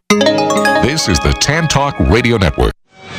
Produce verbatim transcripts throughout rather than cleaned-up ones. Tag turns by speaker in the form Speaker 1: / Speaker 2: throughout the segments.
Speaker 1: This is the Tan Talk Radio Network.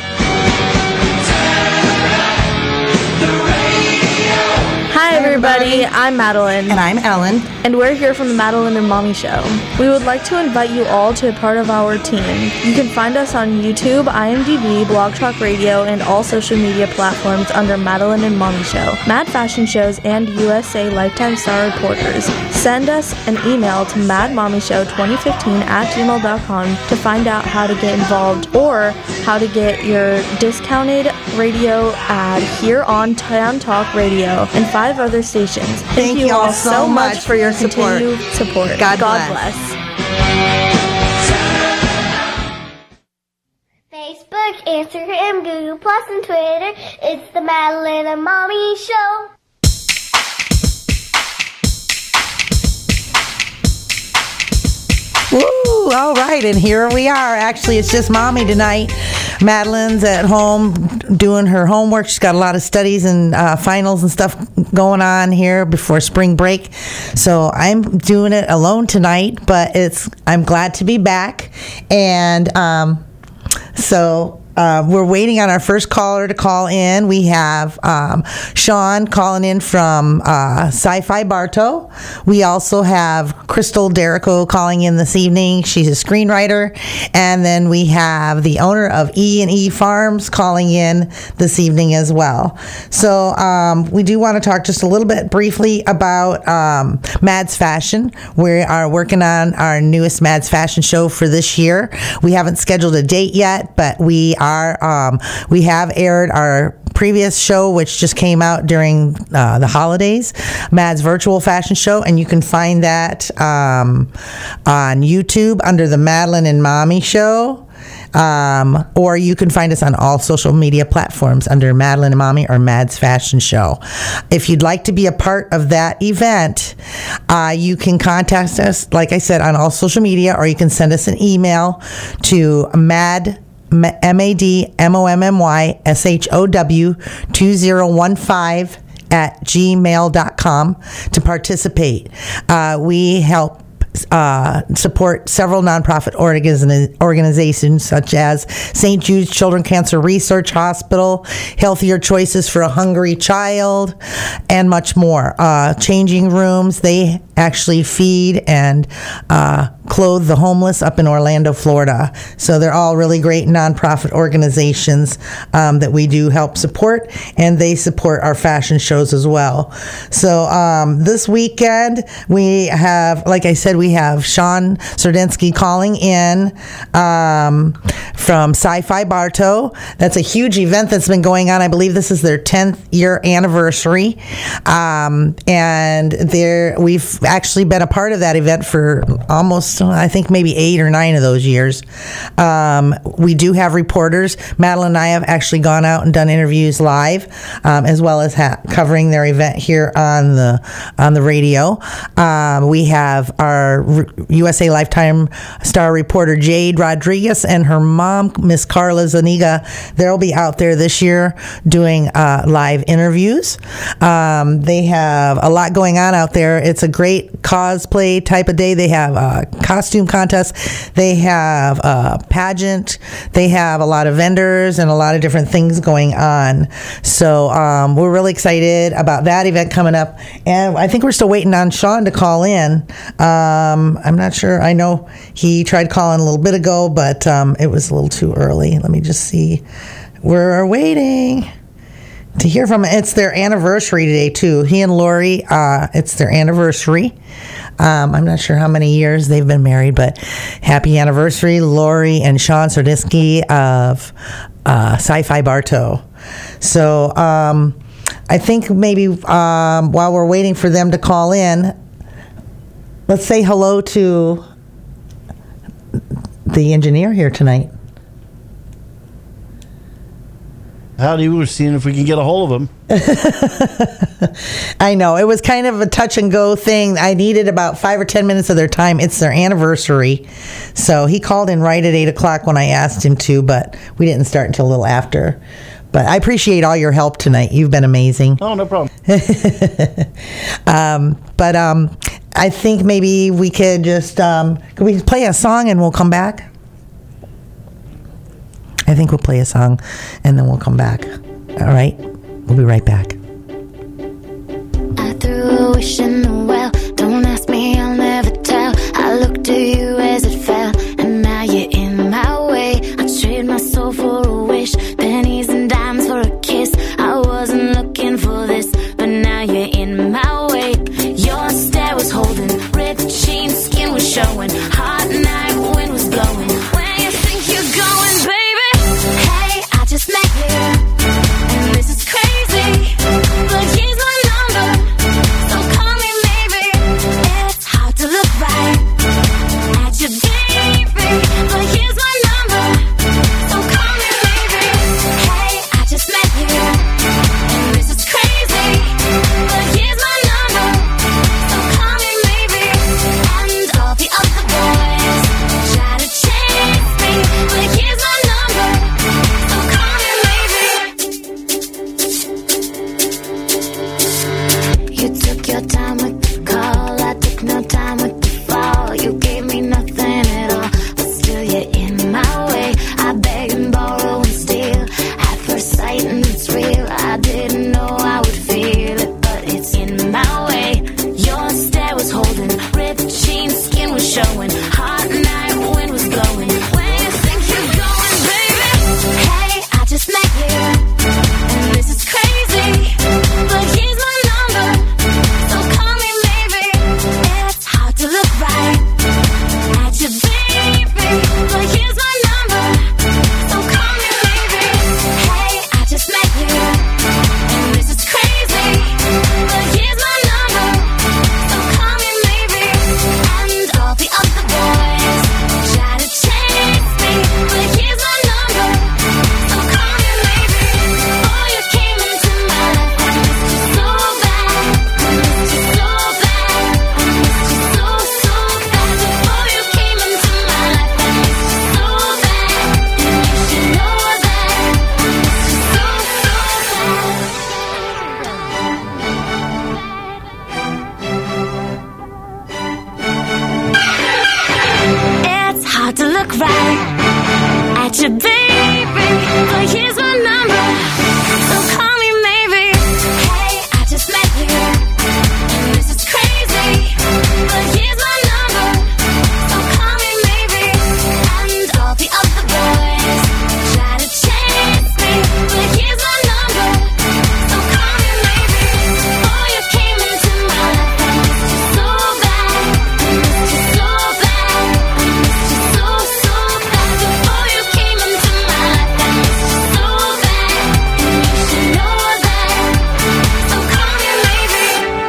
Speaker 2: Hi everybody, I'm Madeline.
Speaker 3: And I'm Ellen.
Speaker 2: And we're here from the Madeline and Mommy Show. We would like to invite you all to a part of our team. You can find us on YouTube, IMDb, Blog Talk Radio, and all social media platforms under Madeline and Mommy Show, Mad Fashion Shows, and U S A Lifetime Star Reporters. Send us an email to mad mommy show twenty fifteen at gmail dot com to find out how to get involved or how to get your discounted radio ad here on Tan Talk Radio and five other stations. Thank,
Speaker 3: Thank
Speaker 2: you all
Speaker 3: so
Speaker 2: so much
Speaker 3: much
Speaker 2: for your
Speaker 3: support.
Speaker 2: continued support.
Speaker 3: God
Speaker 2: God
Speaker 3: bless.
Speaker 2: bless.
Speaker 4: Facebook, Instagram, Google Plus, and Twitter. It's the Madeline and Mommy Show.
Speaker 3: Woo! All right, and here we are. Actually, it's just Mommy tonight. Madeline's at home doing her homework. She's got a lot of studies and uh, finals and stuff going on here before spring break. So I'm doing it alone tonight, but it's I'm glad to be back. And um, so... Uh, we're waiting on our first caller to call in. We have um, Sean calling in from uh, Sci-Fi Bartow. We also have Crystal Derrico calling in this evening. She's a screenwriter. And then we have the owner of E and E Farms calling in this evening as well. So um, we do want to talk just a little bit briefly about um, Mads Fashion. We are working on our newest Mads Fashion show for this year. We haven't scheduled a date yet, but we Our, um, we have aired our previous show, which just came out during uh, the holidays, Mad's Virtual Fashion Show, and you can find that um, on YouTube under the Madeline and Mommy Show. Um, or you can find us on all social media platforms under Madeline and Mommy or Mad's Fashion Show. If you'd like to be a part of that event, uh, you can contact us, like I said, on all social media, or you can send us an email to mad M A D M O M M Y S H O W two zero one five at gmail dot com to participate. Uh, we help Uh, support several nonprofit organiz- organizations such as Saint Jude's Children's Cancer Research Hospital, Healthier Choices for a Hungry Child, and much more. Uh, changing Rooms, they actually feed and uh, clothe the homeless up in Orlando, Florida. So they're all really great nonprofit organizations um, that we do help support, and they support our fashion shows as well. So um, this weekend we have, like I said, we have Sean Serdinsky calling in um, from Sci-Fi Bartow. That's a huge event that's been going on. I believe this is their tenth year anniversary. Um, and there, we've actually been a part of that event for almost, I think, maybe eight or nine of those years. Um, we do have reporters. Madeline and I have actually gone out and done interviews live, um, as well as ha- covering their event here on the on the radio. Um, we have our U S A Lifetime Star reporter Jade Rodriguez and her mom, Miss Carla Zaniga. They'll be out there this year doing uh, live interviews. Um, they have a lot going on out there. It's a great cosplay type of day. They have a costume contest. They have a pageant. They have a lot of vendors and a lot of different things going on. So um, we're really excited about that event coming up. And I think we're still waiting on Sean to call in. Um, I'm not sure. I know he tried calling a little bit ago, but um, it was a little too early. Let me just see. We're waiting to hear from him. It's their anniversary today, too. He and Lori, uh, it's their anniversary. Um, I'm not sure how many years they've been married, but happy anniversary, Lori and Sean Serdinsky of uh, Sci-Fi Bartow. So um, I think maybe um, while we're waiting for them to call in, let's say hello to the engineer here tonight.
Speaker 5: Howdy, we're seeing if we can get a hold of him.
Speaker 3: I know. It was kind of a touch and go thing. I needed about five or ten minutes of their time. It's their anniversary. So he called in right at eight o'clock when I asked him to, but we didn't start until a little after. But I appreciate all your help tonight. You've been amazing.
Speaker 5: Oh, no problem.
Speaker 3: um, but um, I think maybe we could just, um, could we play a song and we'll come back? I think we'll play a song, and then we'll come back. All right? We'll be right back.
Speaker 6: I threw a wish in the well. Don't ask me, I'll never tell. I looked to you as it fell, and now you're in my way. I trade my soul for a wish, pennies and dimes for a kiss. I wasn't looking for this, but now you're in my way. Your stare was holding, ripped jeans, skin was showing. Hot night, wind was blowing. Where you think you're going, baby? Hey, I just met you, and this is crazy, but here's my number, so call me maybe. It's hard to look right at you, baby, but here's my number, so call me maybe. Hey, I just met you, and this is crazy, but here's my number, so call me maybe. And all the other boys try to chase me, but here's my number, so call me maybe. You took your time with the call, I took no time with the fall. You gave me nothing at all, but still you're in my way. I beg and borrow and steal at first sight, and it's real. I didn't know I would feel it, but it's in my way. Your stare was holding, ripped jeans, skin was showing. Hot night, wind was blowing. Where you think you're going, baby? Hey, I just met you, and this is crazy, but here's my number, so call me maybe. It's hard to look right at you, baby, but here's my number, so call me maybe. Hey, I just met you, and this is crazy, but here's my number, so call me maybe. And all the other boys try to chase me, but here's my number, so call me maybe. Before you came into my life, I missed you so bad, I missed you so bad, I missed you so, so bad. Before you came into my life, I missed you so bad, and you should know that I missed you so, so bad. It's hard to look right at you, baby, but here's my number, so call me maybe. Hey, I just met you, and this is crazy, but here's my number, so call me maybe. And all the other boys try to chase me, but here's my number, so call me maybe. Before you came into my life, I missed you so bad, I missed you so bad, I missed you so, so bad. Before you came into my life, I missed you so bad, and you should know that, so call me maybe.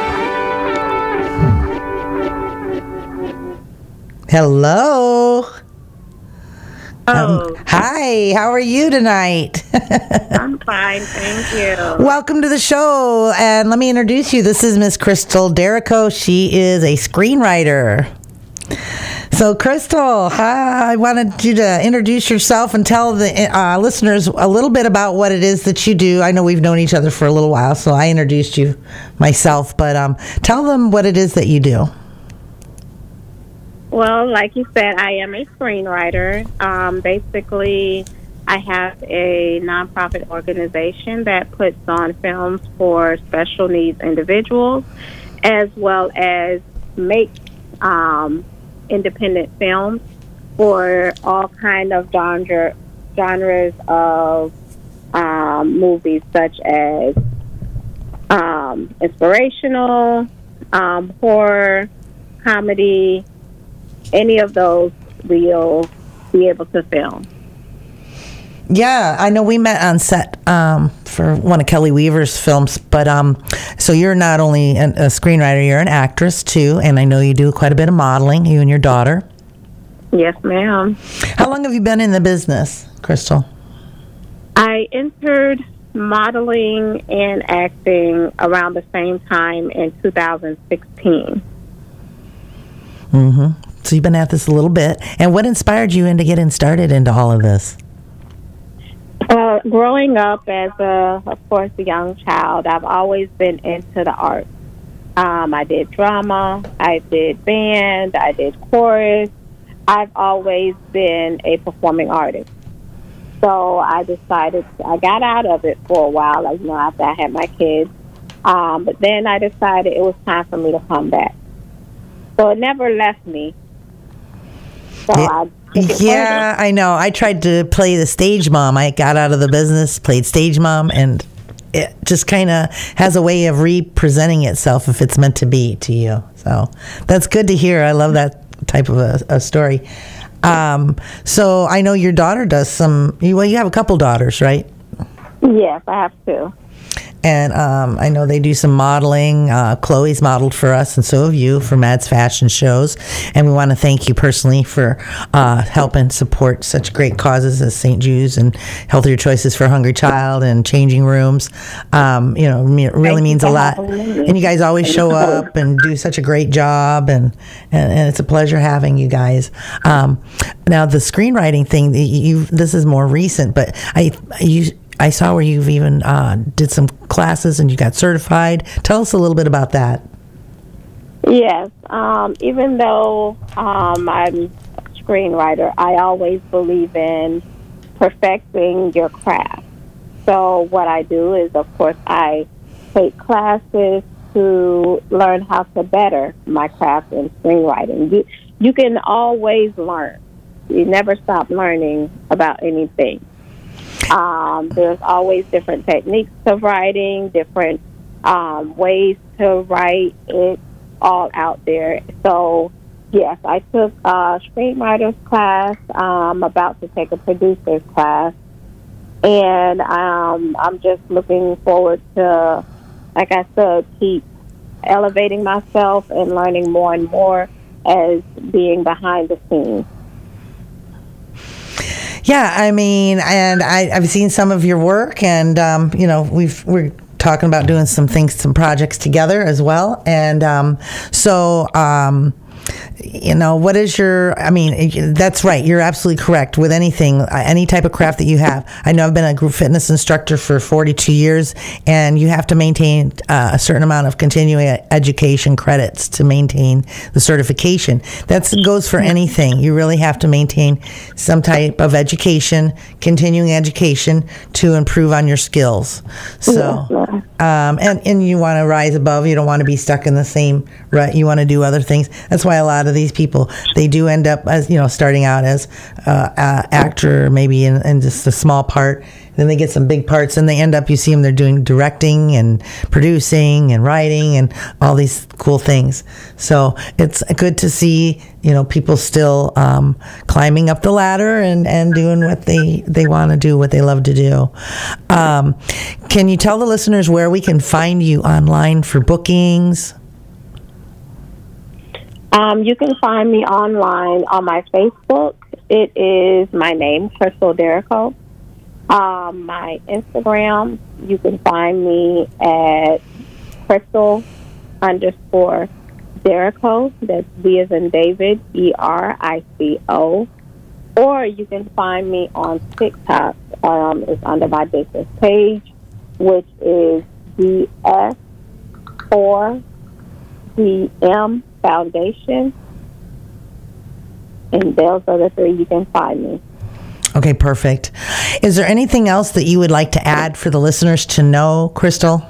Speaker 3: Hello.
Speaker 7: Oh,
Speaker 3: Um, hi, how are you tonight?
Speaker 7: I'm fine, thank you.
Speaker 3: Welcome to the show, and let me introduce you. This is Miss Crystal Derrico. She is a screenwriter. So, Crystal, hi, I wanted you to introduce yourself and tell the uh, listeners a little bit about what it is that you do. I know we've known each other for a little while, so I introduced you myself, but um, tell them what it is that you do.
Speaker 7: Well, like you said, I am a screenwriter. Um, basically, I have a nonprofit organization that puts on films for special needs individuals, as well as makes um, independent films for all kind of genre, genres of um, movies, such as um, inspirational, um, horror, comedy. Any of those we'll be able to film.
Speaker 3: Yeah, I know we met on set um, for one of Kelly Weaver's films, but um, so you're not only an, a screenwriter, you're an actress too, and I know you do quite a bit of modeling, you and your daughter.
Speaker 7: Yes, ma'am.
Speaker 3: How long have you been in the business, Crystal?
Speaker 7: I entered modeling and acting around the same time in two thousand sixteen.
Speaker 3: Mm-hmm. So you've been at this a little bit. And what inspired you into getting started into all of this?
Speaker 7: Uh, growing up as a, of course, a young child, I've always been into the arts. Um, I did drama, I did band, I did chorus. I've always been a performing artist. So I decided, I got out of it for a while, like, you know, after I had my kids. Um, but then I decided it was time for me to come back. So it never left me. So
Speaker 3: Yeah.
Speaker 7: I took it
Speaker 3: Yeah, I know. I tried to play the stage mom. I got out of the business, played stage mom, and it just kind of has a way of representing itself if it's meant to be to you. So that's good to hear. I love that type of a, a story. Um, so I know your daughter does some, well, you have a couple daughters, right?
Speaker 7: further. Yes, I have to.
Speaker 3: And um, I know they do some modeling. Uh, Chloe's modeled for us, and so have you, for Mad's Fashion Shows. And we want to thank you personally for uh, helping support such great causes as Saint Jude's and Healthier Choices for Hungry Child and Changing Rooms. Um, you know, me- it really
Speaker 7: Thank
Speaker 3: means
Speaker 7: you
Speaker 3: a
Speaker 7: for
Speaker 3: lot.
Speaker 7: having me.
Speaker 3: And you guys always show up and do such a great job, and, and, and it's a pleasure having you guys. Um, now, the screenwriting thing, you this is more recent, but I you. I saw where you've even uh, did some classes and you got certified. Tell us a little bit about that.
Speaker 7: Yes. Um, even though um, I'm a screenwriter, I always believe in perfecting your craft. So what I do is, of course, I take classes to learn how to better my craft in screenwriting. You, you can always learn. You never stop learning about anything. Um, there's always different techniques of writing, different um, ways to write. It's all out there. So, yes, I took a screenwriter's class. I'm about to take a producer's class. And um, I'm just looking forward to, like I said, keep elevating myself and learning more and more as being behind the scenes.
Speaker 3: Yeah, I mean, and I, I've seen some of your work, and um, you know, we've we're talking about doing some things, some projects together as well. And um, so, um, you know, what is your? I mean, that's right. You're absolutely correct with anything, any type of craft that you have. I know I've been a group fitness instructor for forty-two years, and you have to maintain uh, a certain amount of continuing education credits to maintain the certification. That goes for anything. You really have to maintain some type of education, continuing education to improve on your skills. So, um, and and you want to rise above. You don't want to be stuck in the same rut. You want to do other things. That's why a lot of these people, they do end up as, you know, starting out as uh, uh, actor, maybe in, in just a small part. Then they get some big parts, and they end up, you see them, they're doing directing and producing and writing and all these cool things. So it's good to see, you know, people still um, climbing up the ladder and, and doing what they, they want to do, what they love to do. Um, can you tell the listeners where we can find you online for bookings?
Speaker 7: Um, you can find me online on my Facebook. It is my name, Crystal Derrico. Um, my Instagram, you can find me at Crystal underscore Derrico. That's D as in David, E R I C O. Or you can find me on TikTok. Um, it's under my business page, which is D S four D M Foundation, and those are the three you can find me.
Speaker 3: Okay, perfect. Is there anything else that you would like to add for the listeners to know, Crystal?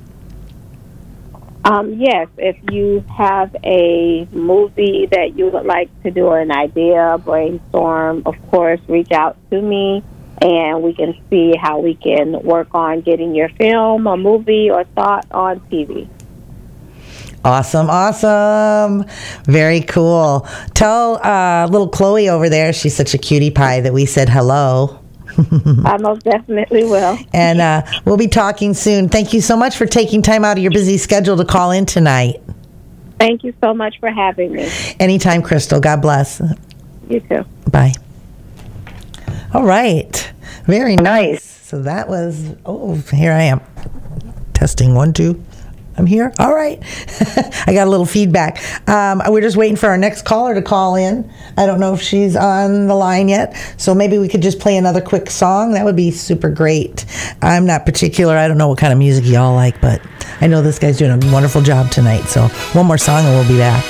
Speaker 7: Um, yes, if you have a movie that you would like to do or an idea, brainstorm, of course, reach out to me, and we can see how we can work on getting your film or movie or thought on T V.
Speaker 3: Awesome, awesome. Very cool. Tell uh, little Chloe over there, she's such a cutie pie, that we said hello.
Speaker 7: I most definitely will.
Speaker 3: And uh, we'll be talking soon. Thank you so much for taking time out of your busy schedule to call in tonight.
Speaker 7: Thank you so much for having me.
Speaker 3: Anytime, Crystal. God bless.
Speaker 7: You too.
Speaker 3: Bye. All right. Very nice. So that was, oh, here I am. Testing one, two. I'm here. All right. I got a little feedback. Um, we're just waiting for our next caller to call in. I don't know if she's on the line yet, so maybe we could just play another quick song. That would be super great. I'm not particular. I don't know what kind of music y'all like, but I know this guy's doing a wonderful job tonight. So one more song and we'll be back.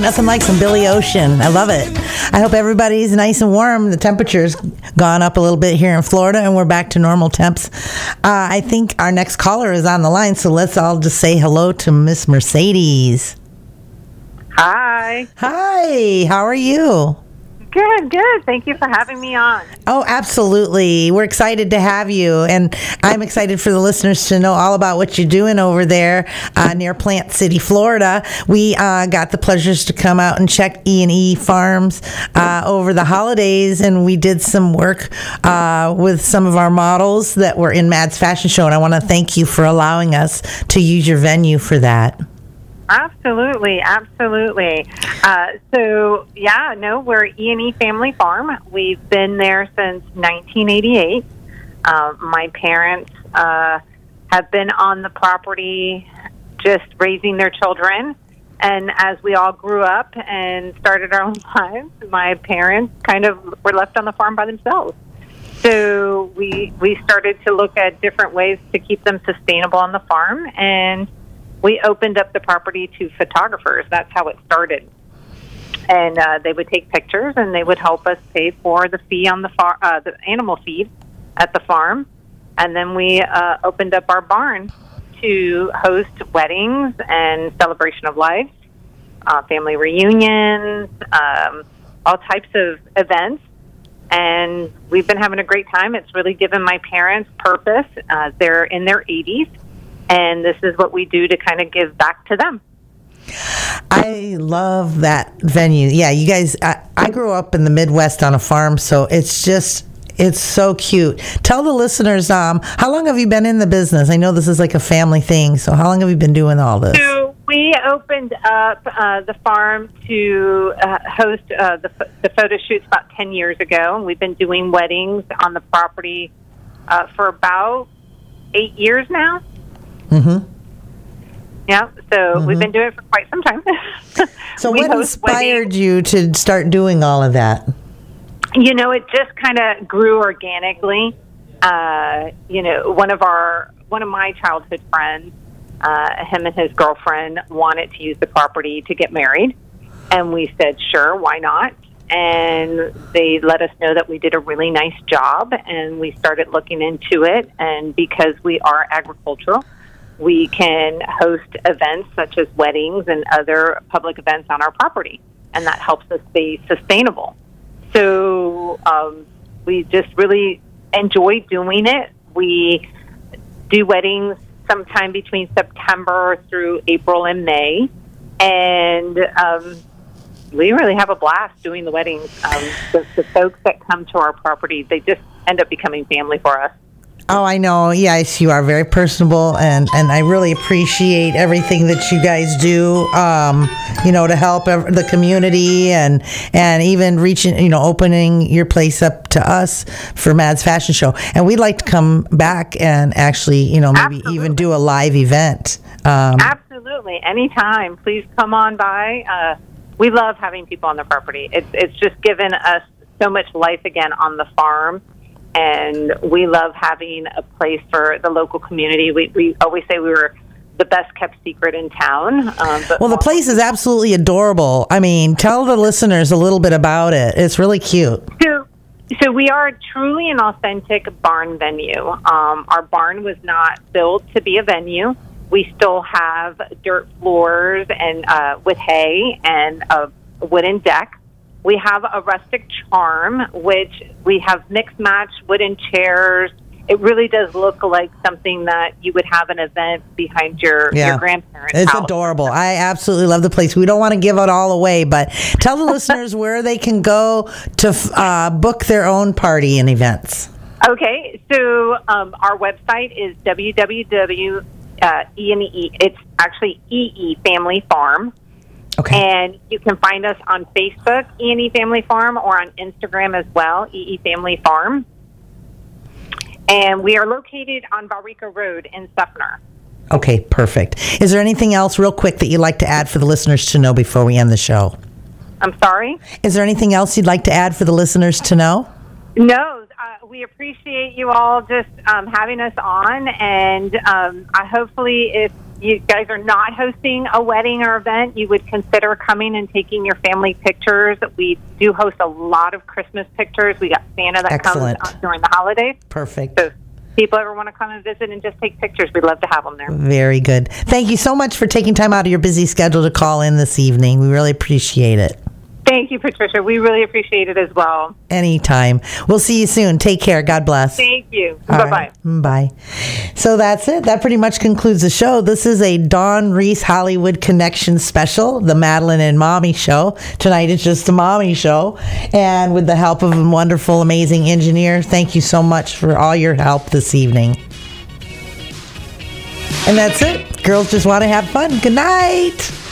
Speaker 3: nothing like some Billy Ocean. I love it. I hope everybody's nice and warm. The temperature's gone up a little bit here in Florida, and we're back to normal temps. Uh, I think our next caller is on the line, so let's all just say hello to Miss Mercedes.
Speaker 8: Hi.
Speaker 3: Hi. How are you?
Speaker 8: Good, good. Thank you for having me on.
Speaker 3: Oh, absolutely. We're excited to have you. And I'm excited for the listeners to know all about what you're doing over there uh, near Plant City, Florida. We uh, got the pleasures to come out and check E and E Farms uh, over the holidays, and we did some work uh, with some of our models that were in Mad's Fashion Show. And I want to thank you for allowing us to use your venue for that.
Speaker 8: Absolutely, absolutely. Uh, so, yeah, no, we're E and E Family Farm. We've been there since nineteen eighty-eight. Uh, my parents uh, have been on the property just raising their children. And as we all grew up and started our own lives, my parents kind of were left on the farm by themselves. So we we started to look at different ways to keep them sustainable on the farm, and we opened up the property to photographers. That's how it started. And uh, they would take pictures, and they would help us pay for the fee on the far, uh, the animal feed at the farm. And then we uh, opened up our barn to host weddings and celebration of life, uh, family reunions, um, all types of events. And we've been having a great time. It's really given my parents purpose. Uh, they're in their eighties. And this is what we do to kind of give back to them.
Speaker 3: I love that venue. Yeah, you guys, I, I grew up in the Midwest on a farm, so it's just, it's so cute. Tell the listeners, um, how long have you been in the business? I know this is like a family thing, so how long have you been doing all this?
Speaker 8: So we opened up uh, the farm to uh, host uh, the, the photo shoots about ten years ago. We've been doing weddings on the property uh, for about eight years now.
Speaker 3: Mm-hmm.
Speaker 8: Yeah, so mm-hmm. we've been doing it for quite some time.
Speaker 3: So what inspired weddings. you to start doing all of that?
Speaker 8: You know, it just kind of grew organically. Uh, you know, one of our, one of my childhood friends, uh, him and his girlfriend wanted to use the property to get married. And we said, sure, why not? And they let us know that we did a really nice job, and we started looking into it. And because we are agricultural, we can host events such as weddings and other public events on our property, and that helps us stay sustainable. So um, we just really enjoy doing it. We do weddings sometime between September through April and May, and um, we really have a blast doing the weddings. Um, the, the folks that come to our property, they just end up becoming family for us.
Speaker 3: Oh, I know. Yes, you are very personable, and, and I really appreciate everything that you guys do, um, you know, to help ev- the community and and even reaching, you know, opening your place up to us for Mad's Fashion Show. And we'd like to come back and actually, you know, maybe Absolutely. even do a live event. Um,
Speaker 8: Absolutely. Anytime. Please come on by. Uh, we love having people on the property. It's, it's just given us so much life again on the farm. And we love having a place for the local community. We we always say we were the best kept secret in town. Um, but
Speaker 3: well, the place is absolutely adorable. I mean, tell the listeners a little bit about it. It's really cute.
Speaker 8: So, so we are truly an authentic barn venue. Um, our barn was not built to be a venue. We still have dirt floors and uh, with hay and a wooden deck. We have a rustic charm, which we have mix-match wooden chairs. It really does look like something that you would have an event behind your,
Speaker 3: yeah.
Speaker 8: your grandparents'
Speaker 3: It's
Speaker 8: house.
Speaker 3: Adorable. I absolutely love the place. We don't want to give it all away, but tell the listeners where they can go to uh, book their own party and events.
Speaker 8: Okay, so um, our website is w w w dot e and e. It's actually E E Family Farm.
Speaker 3: Okay.
Speaker 8: And you can find us on Facebook, E and E Family Farm, or on Instagram as well, E E Family Farm. And we are located on Valrica Road in Suffner.
Speaker 3: Okay, perfect. Is there anything else real quick that you'd like to add for the listeners to know before we end the show?
Speaker 8: I'm sorry?
Speaker 3: Is there anything else you'd like to add for the listeners to know?
Speaker 8: No, uh, we appreciate you all just um, having us on. And um, I hopefully if you guys are not hosting a wedding or event, you would consider coming and taking your family pictures. We do host a lot of Christmas pictures. We got Santa that
Speaker 3: Excellent.
Speaker 8: comes during the holidays.
Speaker 3: Perfect.
Speaker 8: So if people ever want to come and visit and just take pictures, we'd love to have them there.
Speaker 3: Very good. Thank you so much for taking time out of your busy schedule to call in this evening. We really appreciate it.
Speaker 8: Thank you, Patricia. We really appreciate it as well.
Speaker 3: Anytime. We'll see you soon. Take care. God bless.
Speaker 8: Thank you.
Speaker 3: All
Speaker 8: Bye-bye.
Speaker 3: right. Bye. So that's it. That pretty much concludes the show. This is a Dawn Reese Hollywood Connection special, the Madeline and Mommy show. Tonight it's just the Mommy show. And with the help of a wonderful, amazing engineer, thank you so much for all your help this evening. And that's it. Girls just want to have fun. Good night.